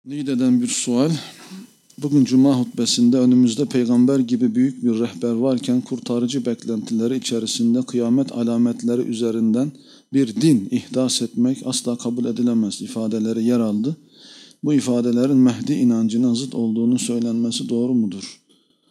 Niğde'den bir sual. Bugün Cuma hutbesinde önümüzde peygamber gibi büyük bir rehber varken kurtarıcı beklentileri içerisinde kıyamet alametleri üzerinden bir din ihdas etmek asla kabul edilemez ifadeleri yer aldı. Bu ifadelerin Mehdi inancına zıt olduğunu söylenmesi doğru mudur?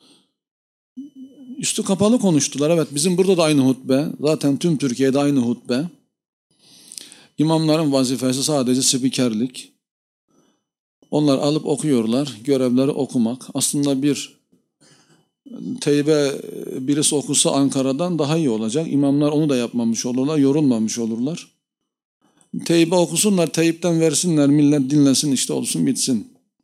Üstü kapalı konuştular. Evet, bizim burada da aynı hutbe. Zaten tüm Türkiye'de aynı hutbe. İmamların vazifesi sadece spikerlik. Onlar alıp okuyorlar. Görevleri okumak. Aslında bir teybe birisi okusa Ankara'dan daha iyi olacak. İmamlar onu da yapmamış olurlar. Yorulmamış olurlar. Teybe okusunlar. Teyipten versinler. Millet dinlesin, işte olsun bitsin.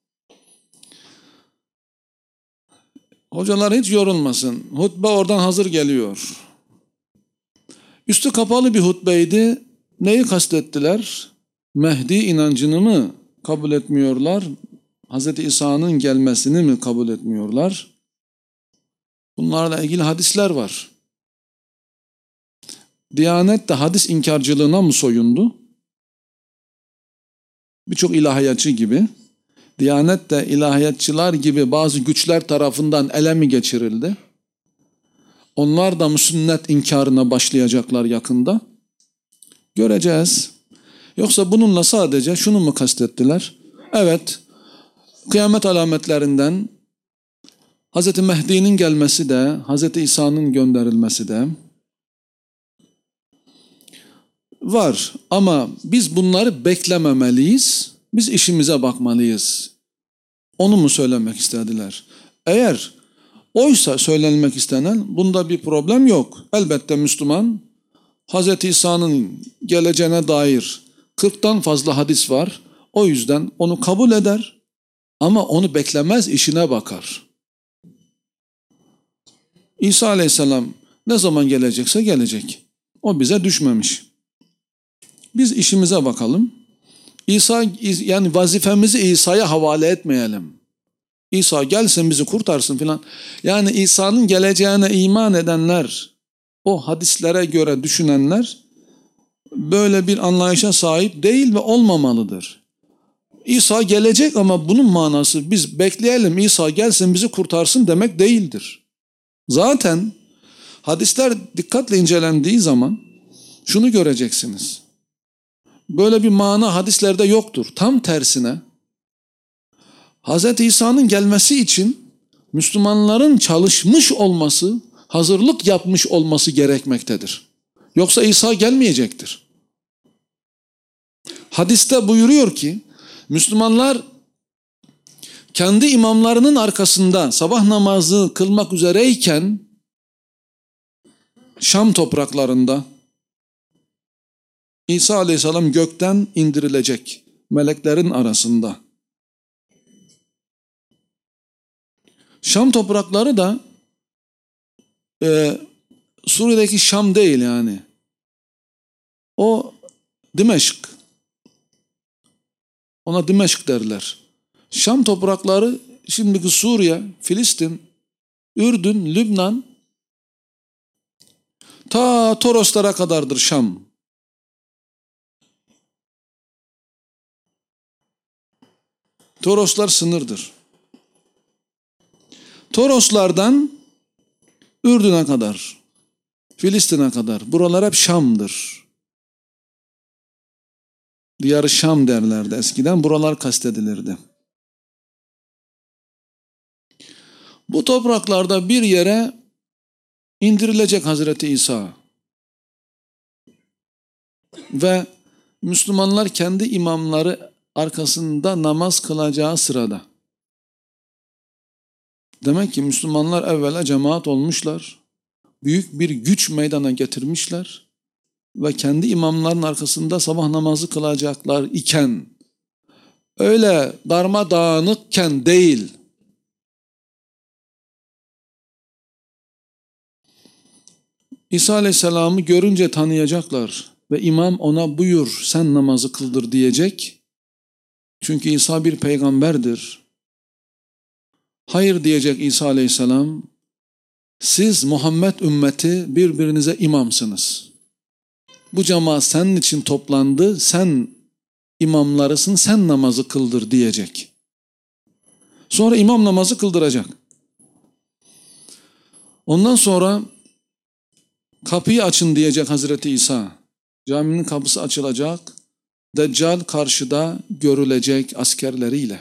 Hocalar hiç yorulmasın. Hutbe oradan hazır geliyor. Üstü kapalı bir hutbeydi. Neyi kastettiler? Mehdi inancını mı kabul etmiyorlar? Hz. İsa'nın gelmesini mi kabul etmiyorlar? Bunlarla ilgili hadisler var. Diyanet de hadis inkarcılığına mı soyundu? Birçok ilahiyatçı gibi. Diyanet de ilahiyatçılar gibi bazı güçler tarafından ele mi geçirildi? Onlar da mı sünnet inkarına başlayacaklar yakında? Göreceğiz. Yoksa bununla sadece şunu mu kastettiler? Evet, kıyamet alametlerinden Hz. Mehdi'nin gelmesi de, Hz. İsa'nın gönderilmesi de var. Ama biz bunları beklememeliyiz. Biz işimize bakmalıyız. Onu mu söylemek istediler? Eğer oysa söylenmek istenen, bunda bir problem yok. Elbette Müslüman, Hz. İsa'nın geleceğine dair 40'tan fazla hadis var. O yüzden onu kabul eder ama onu beklemez, işine bakar. İsa Aleyhisselam ne zaman gelecekse gelecek. O bize düşmemiş. Biz işimize bakalım. Yani vazifemizi İsa'ya havale etmeyelim. İsa gelsin bizi kurtarsın filan. Yani İsa'nın geleceğine iman edenler, o hadislere göre düşünenler böyle bir anlayışa sahip değil ve olmamalıdır. İsa gelecek ama bunun manası biz bekleyelim İsa gelsin bizi kurtarsın demek değildir. Zaten hadisler dikkatle incelendiği zaman şunu göreceksiniz. Böyle bir mana hadislerde yoktur. Tam tersine Hz. İsa'nın gelmesi için Müslümanların çalışmış olması, hazırlık yapmış olması gerekmektedir. Yoksa İsa gelmeyecektir. Hadiste buyuruyor ki Müslümanlar kendi imamlarının arkasında sabah namazı kılmak üzereyken Şam topraklarında İsa Aleyhisselam gökten indirilecek meleklerin arasında. Şam toprakları da Suriye'deki Şam değil yani. O Dimeşk. Ona Dimeşk derler. Şam toprakları şimdiki Suriye, Filistin, Ürdün, Lübnan ta Toroslara kadardır Şam. Toroslar sınırdır. Toroslardan Ürdün'e kadar, Filistin'e kadar buralar hep Şam'dır. Diyar-ı Şam derlerdi eskiden, buralar kastedilirdi. Bu topraklarda bir yere indirilecek Hazreti İsa. Ve Müslümanlar kendi imamları arkasında namaz kılacağı sırada. Demek ki Müslümanlar evvela cemaat olmuşlar. Büyük bir güç meydana getirmişler. Ve kendi imamların arkasında sabah namazı kılacaklar iken, öyle darmadağınıkken değil, İsa Aleyhisselam'ı görünce tanıyacaklar ve imam ona buyur sen namazı kıldır diyecek. Çünkü İsa bir peygamberdir. Hayır diyecek İsa Aleyhisselam, siz Muhammed ümmeti birbirinize imamsınız. Bu cemaat senin için toplandı, sen imamlarısın, sen namazı kıldır diyecek. Sonra imam namazı kıldıracak. Ondan sonra kapıyı açın diyecek Hazreti İsa. Caminin kapısı açılacak. Deccal karşıda görülecek askerleriyle.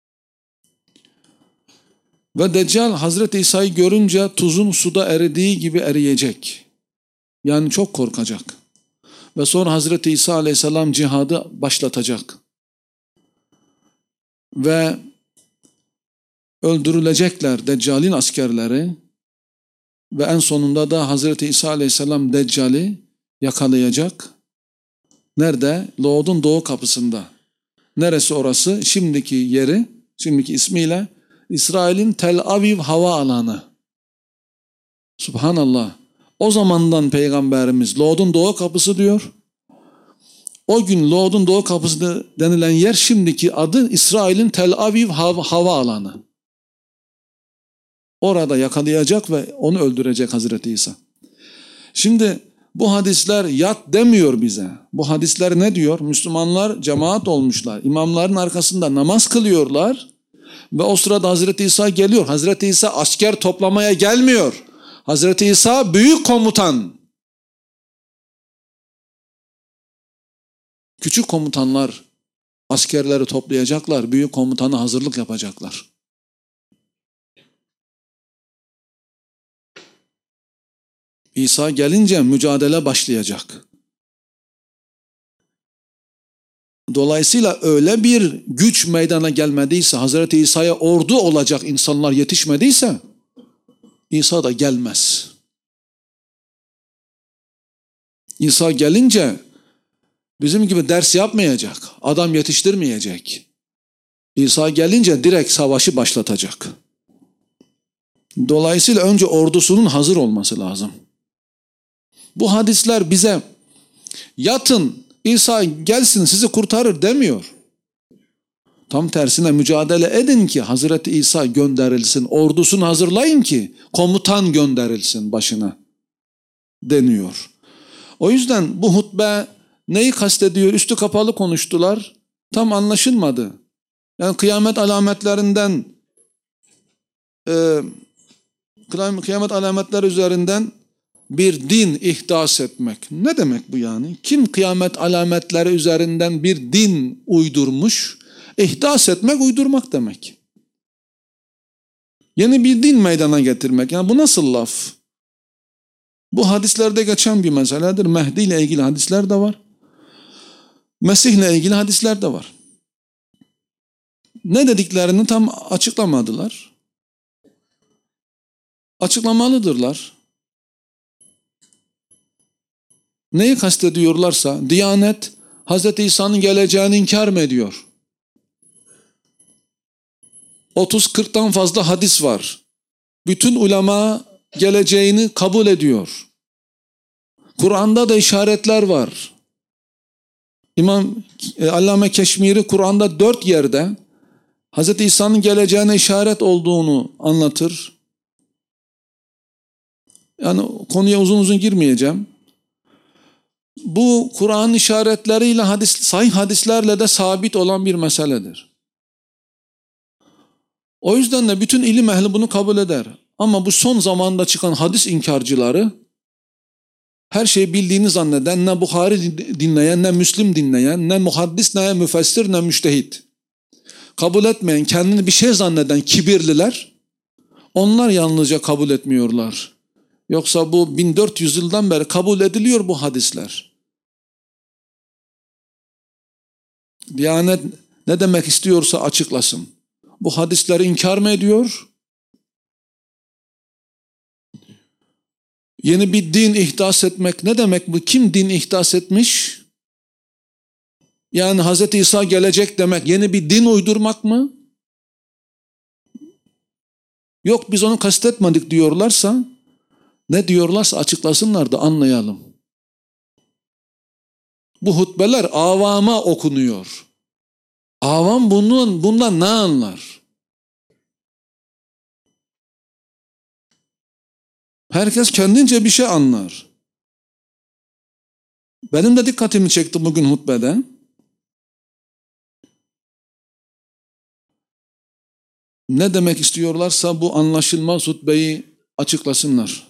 Ve Deccal Hazreti İsa'yı görünce tuzun suda eridiği gibi eriyecek. Yani çok korkacak. Ve sonra Hazreti İsa Aleyhisselam cihadı başlatacak. Ve öldürülecekler Deccal'in askerleri. Ve en sonunda da Hazreti İsa Aleyhisselam Deccal'i yakalayacak. Nerede? Lod'un doğu kapısında. Neresi orası? Şimdiki yeri, şimdiki ismiyle İsrail'in Tel Aviv havaalanı. Subhanallah. O zamandan Peygamberimiz Lod'un doğu kapısı diyor. O gün Lod'un doğu kapısı denilen yer şimdiki adı İsrail'in Tel Aviv havaalanı. Orada yakalayacak ve onu öldürecek Hazreti İsa. Şimdi bu hadisler yat demiyor bize. Bu hadisler ne diyor? Müslümanlar cemaat olmuşlar. İmamların arkasında namaz kılıyorlar. Ve o sırada Hazreti İsa geliyor. Hazreti İsa asker toplamaya gelmiyor. Hazreti İsa büyük komutan. Küçük komutanlar askerleri toplayacaklar. Büyük komutana hazırlık yapacaklar. İsa gelince mücadele başlayacak. Dolayısıyla öyle bir güç meydana gelmediyse, Hazreti İsa'ya ordu olacak insanlar yetişmediyse, İsa da gelmez. İsa gelince bizim gibi ders yapmayacak, adam yetiştirmeyecek. İsa gelince direkt savaşı başlatacak. Dolayısıyla önce ordusunun hazır olması lazım. Bu hadisler bize yatın, İsa gelsin sizi kurtarır demiyor. Tam tersine mücadele edin ki Hazreti İsa gönderilsin, ordusunu hazırlayın ki komutan gönderilsin başına deniyor. O yüzden bu hutbe neyi kastediyor? Üstü kapalı konuştular, tam anlaşılmadı. Yani kıyamet alametlerinden, kıyamet alametleri üzerinden bir din ihdas etmek. Ne demek bu yani? Kim kıyamet alametleri üzerinden bir din uydurmuş? İhdas etmek, uydurmak demek. Yeni bir din meydana getirmek. Yani bu nasıl laf? Bu hadislerde geçen bir meseledir. Mehdi ile ilgili hadisler de var. Mesih ile ilgili hadisler de var. Ne dediklerini tam açıklamadılar. Açıklamalıdırlar. Neyi kastediyorlarsa, Diyanet Hz. İsa'nın geleceğini inkar mı ediyor? 30-40'tan fazla hadis var. Bütün ulema geleceğini kabul ediyor. Kur'an'da da işaretler var. İmam Allame Keşmiri Kur'an'da 4 yerde Hz. İsa'nın geleceğine işaret olduğunu anlatır. Yani konuya uzun uzun girmeyeceğim. Bu Kur'an işaretleriyle sahih hadislerle de sabit olan bir meseledir. O yüzden de bütün ilim ehli bunu kabul eder. Ama bu son zamanda çıkan hadis inkarcıları, her şeyi bildiğini zanneden, ne Buhari dinleyen, ne Müslim dinleyen, ne muhaddis, ne müfessir, ne müştehit, kabul etmeyen, kendini bir şey zanneden kibirliler, onlar yalnızca kabul etmiyorlar. Yoksa bu 1400 yıldan beri kabul ediliyor bu hadisler. Diyanet ne demek istiyorsa açıklasın. Bu hadisleri inkar mı ediyor? Yeni bir din ihdas etmek ne demek bu? Kim din ihdas etmiş? Yani Hz. İsa gelecek demek yeni bir din uydurmak mı? Yok biz onu kastetmedik diyorlarsa, ne diyorlarsa açıklasınlar da anlayalım. Bu hutbeler avama okunuyor. Avam bundan ne anlar? Herkes kendince bir şey anlar. Benim de dikkatimi çekti bugün hutbede. ne demek istiyorlarsa bu anlaşılmaz hutbeyi açıklasınlar.